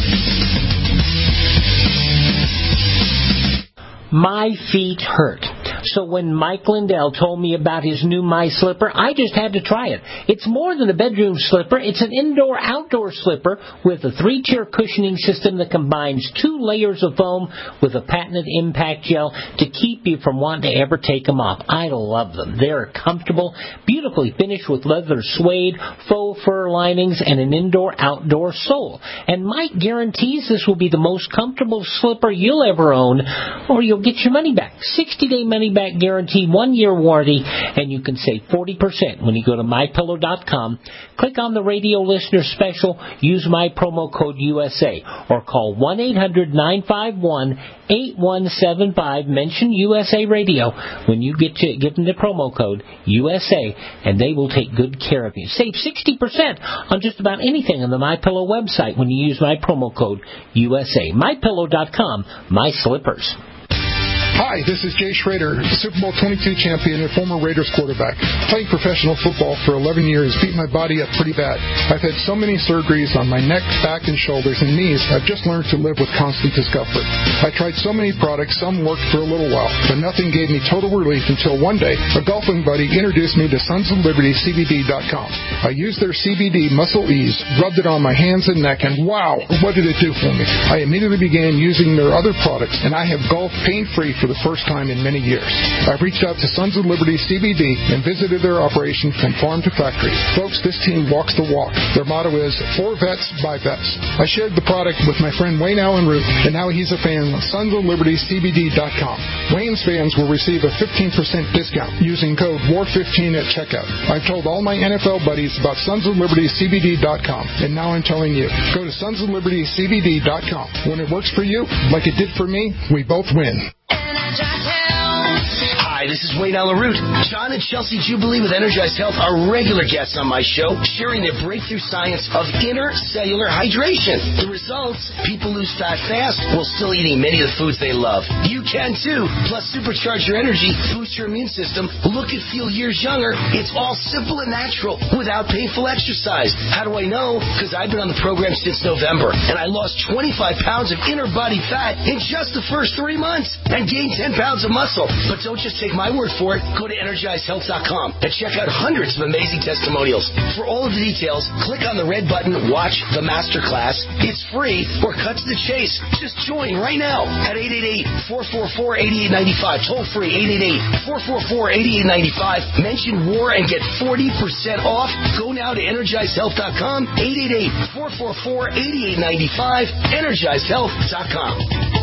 My feet hurt. So when Mike Lindell told me about his new My Slipper, I just had to try it. It's more than a bedroom slipper. It's an indoor-outdoor slipper with a 3-tier cushioning system that combines 2 layers of foam with a patented impact gel to keep you from wanting to ever take them off. I love them. They're comfortable, beautifully finished with leather suede, faux fur linings, and an indoor-outdoor sole. And Mike guarantees this will be the most comfortable slipper you'll ever own, or you'll get your money back. 60-day money-back guarantee, 1-year warranty, and you can save 40% when you go to MyPillow.com. Click on the radio listener special, use my promo code USA, or call 1-800-951-8175. Mention USA Radio when you give them the promo code USA, and they will take good care of you. Save 60% on just about anything on the MyPillow website when you use my promo code USA. MyPillow.com, my slippers. Hi, this is Jay Schrader, Super Bowl 22 champion and former Raiders quarterback. Playing professional football for 11 years beat my body up pretty bad. I've had so many surgeries on my neck, back, and shoulders and knees, I've just learned to live with constant discomfort. I tried so many products, some worked for a little while, but nothing gave me total relief until one day a golfing buddy introduced me to SonsOfLibertyCBD.com. I used their CBD Muscle Ease, rubbed it on my hands and neck, and wow, what did it do for me? I immediately began using their other products, and I have golfed pain-free for the first time in many years. I've reached out to Sons of Liberty CBD and visited their operation from farm to factory. Folks, this team walks the walk. Their motto is, for vets, by vets. I shared the product with my friend Wayne Allen Root, and now he's a fan of SonsOfLibertyCBD.com. Wayne's fans will receive a 15% discount using code WAR15 at checkout. I've told all my NFL buddies about SonsOfLibertyCBD.com, and now I'm telling you. Go to SonsOfLibertyCBD.com. When it works for you, like it did for me, we both win. Hi, this is Wayne Allen Root. John and Chelsea Jubilee with Energized Health are regular guests on my show, sharing their breakthrough science of intercellular hydration. The results, people lose fat fast while still eating many of the foods they love. You can too. Plus, supercharge your energy, boost your immune system, look and feel years younger. It's all simple and natural without painful exercise. How do I know? Because I've been on the program since November, and I lost 25 pounds of inner body fat in just the first 3 months and gained 10 pounds of muscle. But don't just take my word for it. Go to EnergizedHealth.com and check out hundreds of amazing testimonials. For all of the details, click on the red button, watch the masterclass. It's free, or cut to the chase. Just join right now at 888-444-8895. Toll free, 888-444-8895. Mention WAR and get 40% off. Go now to EnergizedHealth.com, 888-444-8895, EnergizedHealth.com.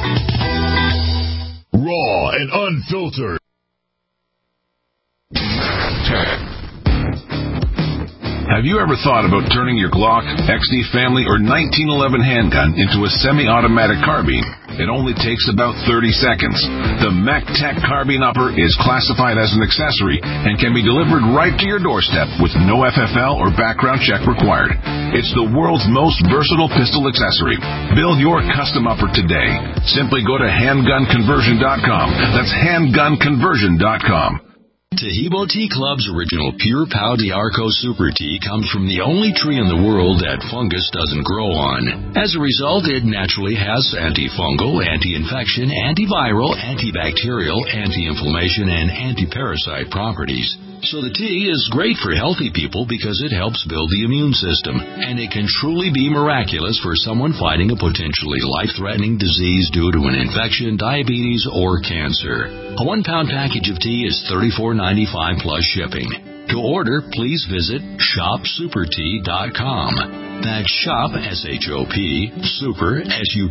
Raw and unfiltered. Have you ever thought about turning your Glock, XD Family, or 1911 handgun into a semi-automatic carbine? It only takes about 30 seconds. The MacTac Carbine Upper is classified as an accessory and can be delivered right to your doorstep with no FFL or background check required. It's the world's most versatile pistol accessory. Build your custom upper today. Simply go to handgunconversion.com. That's handgunconversion.com. Tahibo Tea Club's original Pure Pau d'Arco Super Tea comes from the only tree in the world that fungus doesn't grow on. As a result, it naturally has antifungal, anti-infection, antiviral, antibacterial, anti-inflammation, and anti-parasite properties. So the tea is great for healthy people because it helps build the immune system, and it can truly be miraculous for someone fighting a potentially life-threatening disease due to an infection, diabetes, or cancer. A 1-pound package of tea is $34.95 plus shipping. To order, please visit shopsupertea.com. That's shop, S-H-O-P, super,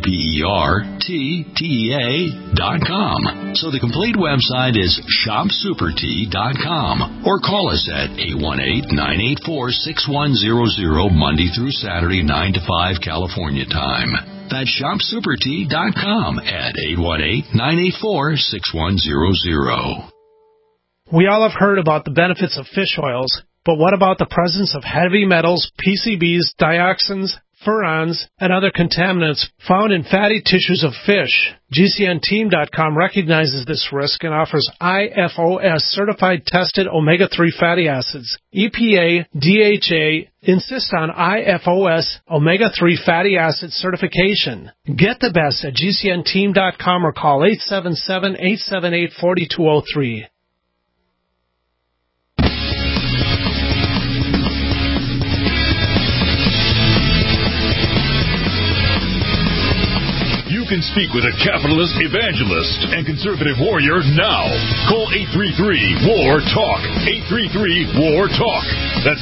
SUPERTEA.com. So the complete website is shopsupertea.com. Or call us at 818-984-6100 Monday through Saturday, 9 to 5 California time. That's shopsupertea.com at 818-984-6100. We all have heard about the benefits of fish oils, but what about the presence of heavy metals, PCBs, dioxins, furans, and other contaminants found in fatty tissues of fish? GCNteam.com recognizes this risk and offers IFOS certified tested omega-3 fatty acids. EPA, DHA insist on IFOS omega-3 fatty acid certification. Get the best at GCNteam.com or call 877-878-4203. You can speak with a capitalist evangelist and conservative warrior now. Call 833-WAR-TALK. 833-WAR-TALK. That's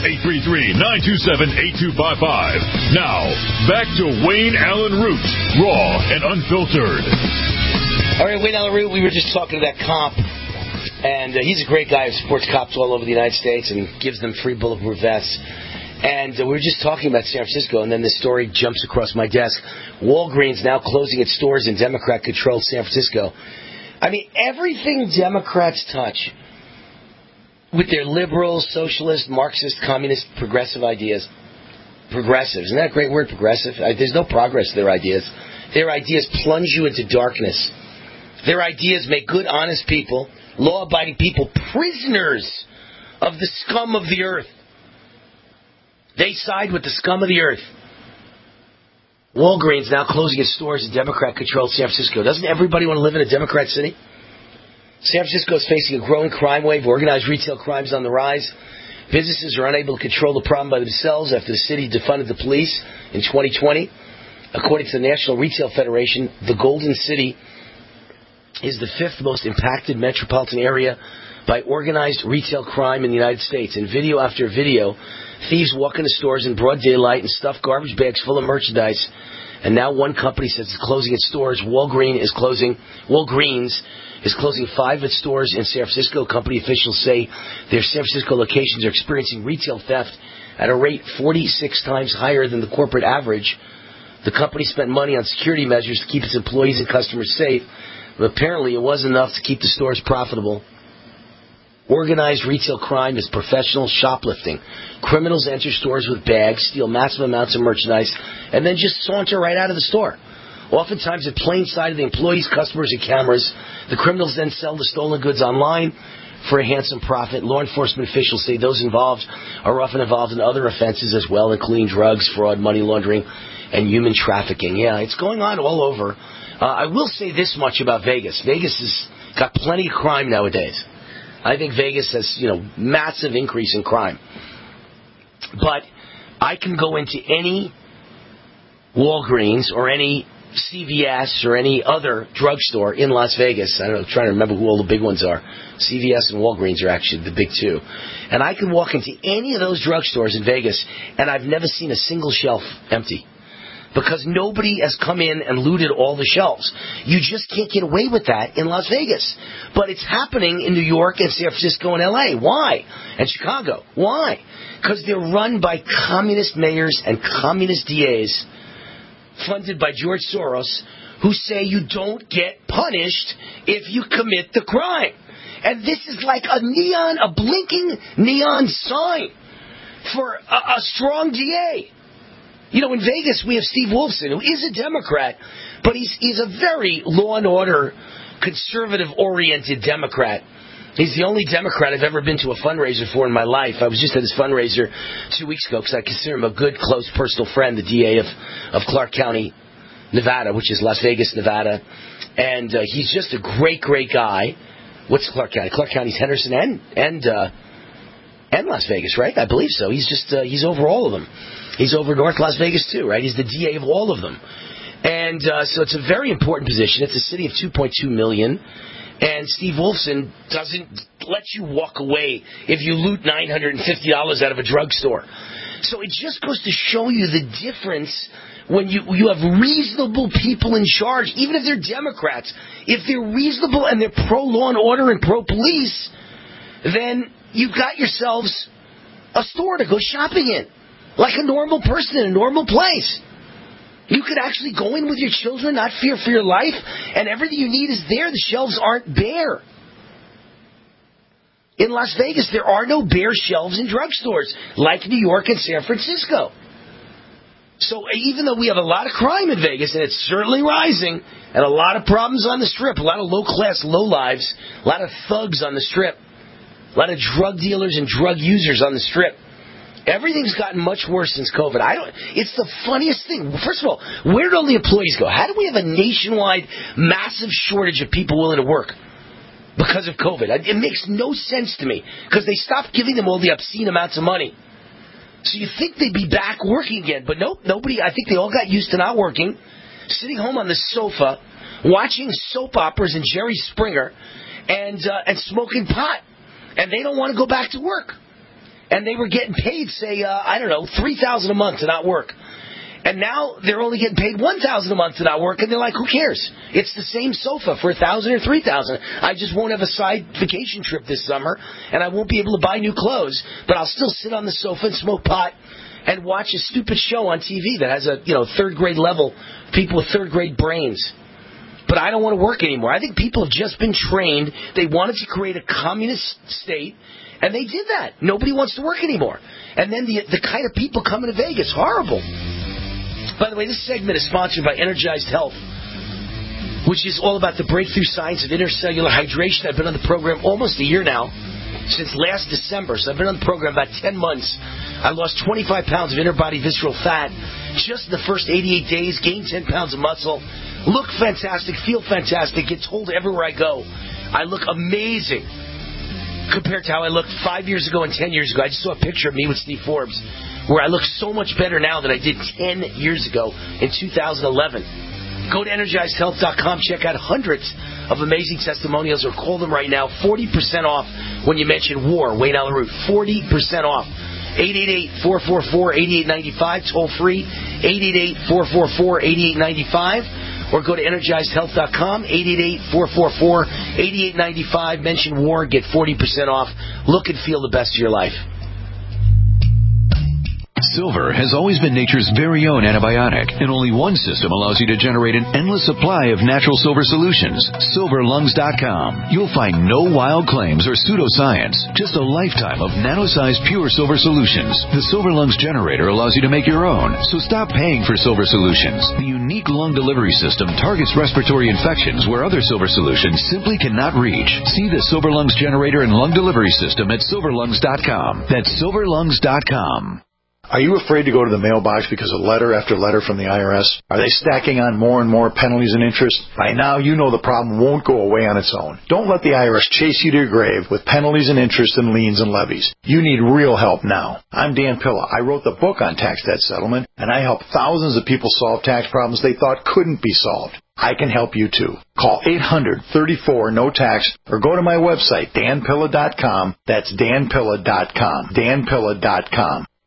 833-927-8255. Now, back to Wayne Allen Root, raw and unfiltered. All right, Wayne Allen Root, we were just talking to that cop, and he's a great guy who supports cops all over the United States and gives them free bulletproof vests. And we were just talking about San Francisco, and then this story jumps across my desk. Walgreens now closing its stores in Democrat-controlled San Francisco. I mean, everything Democrats touch with their liberal, socialist, Marxist, communist, progressive ideas. Progressive. Isn't that a great word, progressive? There's no progress to their ideas. Their ideas plunge you into darkness. Their ideas make good, honest people, law-abiding people, prisoners of the scum of the earth. They side with the scum of the earth. Walgreens now closing its stores in Democrat-controlled San Francisco. Doesn't everybody want to live in a Democrat city? San Francisco is facing a growing crime wave. Organized retail crime is on the rise. Businesses are unable to control the problem by themselves after the city defunded the police in 2020. According to the National Retail Federation, the Golden City is the 5th most impacted metropolitan area by organized retail crime in the United States. In video after video, thieves walk into stores in broad daylight and stuff garbage bags full of merchandise. And now one company says it's closing its stores. Walgreens is closing 5 of its stores in San Francisco. Company officials say their San Francisco locations are experiencing retail theft at a rate 46 times higher than the corporate average. The company spent money on security measures to keep its employees and customers safe, but apparently it wasn't enough to keep the stores profitable. Organized retail crime is professional shoplifting. Criminals enter stores with bags, steal massive amounts of merchandise, and then just saunter right out of the store. Oftentimes in plain sight of the employees, customers, and cameras, the criminals then sell the stolen goods online for a handsome profit. Law enforcement officials say those involved are often involved in other offenses as well, including drugs, fraud, money laundering, and human trafficking. Yeah, it's going on all over. I will say this much about Vegas. Vegas has got plenty of crime nowadays. I think Vegas has, massive increase in crime. But I can go into any Walgreens or any CVS or any other drugstore in Las Vegas. I'm trying to remember who all the big ones are. CVS and Walgreens are actually the big two. And I can walk into any of those drugstores in Vegas, and I've never seen a single shelf empty. because nobody has come in and looted all the shelves. You just can't get away with that in Las Vegas. But it's happening in New York and San Francisco and L.A. Why? And Chicago. Why? Because they're run by communist mayors and communist DAs funded by George Soros who say you don't get punished if you commit the crime. And this is like a blinking neon sign for a strong DA. You know, in Vegas, we have Steve Wolfson, who is a Democrat, but he's a very law and order, conservative-oriented Democrat. He's the only Democrat I've ever been to a fundraiser for in my life. I was just at his fundraiser 2 weeks ago because I consider him a good, close, personal friend, the DA of Clark County, Nevada, which is Las Vegas, Nevada. And he's just a great, great guy. What's Clark County? Clark County's Henderson and Las Vegas, right? I believe so. He's over all of them. He's over North Las Vegas, too, right? He's the DA of all of them. And so it's a very important position. It's a city of 2.2 million. And Steve Wolfson doesn't let you walk away if you loot $950 out of a drugstore. So it just goes to show you the difference when you have reasonable people in charge, even if they're Democrats. If they're reasonable and they're pro-law and order and pro-police, then you've got yourselves a store to go shopping in. Like a normal person in a normal place. You could actually go in with your children, not fear for your life, and everything you need is there. The shelves aren't bare. In Las Vegas, there are no bare shelves in drugstores, like New York and San Francisco. So even though we have a lot of crime in Vegas, and it's certainly rising, and a lot of problems on the Strip, a lot of low-class lowlives, a lot of thugs on the Strip, a lot of drug dealers and drug users on the Strip, everything's gotten much worse since COVID. It's the funniest thing. First of all, where did all the employees go? How do we have a nationwide massive shortage of people willing to work because of COVID? It makes no sense to me because they stopped giving them all the obscene amounts of money. So you think they'd be back working again, but nope, nobody. I think they all got used to not working, sitting home on the sofa, watching soap operas and Jerry Springer, and smoking pot, and they don't want to go back to work. And they were getting paid, say, $3,000 a month to not work. And now they're only getting paid $1,000 a month to not work, and they're like, who cares? It's the same sofa for $1,000 or $3,000. I just won't have a side vacation trip this summer, and I won't be able to buy new clothes, but I'll still sit on the sofa and smoke pot and watch a stupid show on TV that has a third grade level, people with third grade brains. But I don't want to work anymore. I think people have just been trained. They wanted to create a communist state, and they did that. Nobody wants to work anymore. And then the kind of people coming to Vegas, horrible. By the way, this segment is sponsored by Energized Health, which is all about the breakthrough science of intercellular hydration. I've been on the program almost a year now, since last December. So I've been on the program about 10 months. I lost 25 pounds of inner body visceral fat just in the first 88 days, gained 10 pounds of muscle, look fantastic, feel fantastic, get told everywhere I go I look amazing compared to how I looked 5 years ago and 10 years ago. I just saw a picture of me with Steve Forbes where I look so much better now than I did 10 years ago in 2011. Go to EnergizedHealth.com, check out hundreds of amazing testimonials, or call them right now. 40% off when you mention war. Wayne Allyn Root, 40% off. 888-444-8895, toll free, 888-444-8895, or go to EnergizedHealth.com, 888-444-8895, mention war, get 40% off. Look and feel the best of your life. Silver has always been nature's very own antibiotic, and only one system allows you to generate an endless supply of natural silver solutions. SilverLungs.com. You'll find no wild claims or pseudoscience, just a lifetime of nano-sized pure silver solutions. The Silver Lungs generator allows you to make your own, so stop paying for silver solutions. The unique lung delivery system targets respiratory infections where other silver solutions simply cannot reach. See the Silver Lungs generator and lung delivery system at SilverLungs.com. That's SilverLungs.com. Are you afraid to go to the mailbox because of letter after letter from the IRS? Are they stacking on more and more penalties and interest? By now, you know the problem won't go away on its own. Don't let the IRS chase you to your grave with penalties and interest and liens and levies. You need real help now. I'm Dan Pilla. I wrote the book on tax debt settlement, and I help thousands of people solve tax problems they thought couldn't be solved. I can help you too. Call 800-34-NO-TAX or go to my website, danpilla.com. That's danpilla.com. danpilla.com.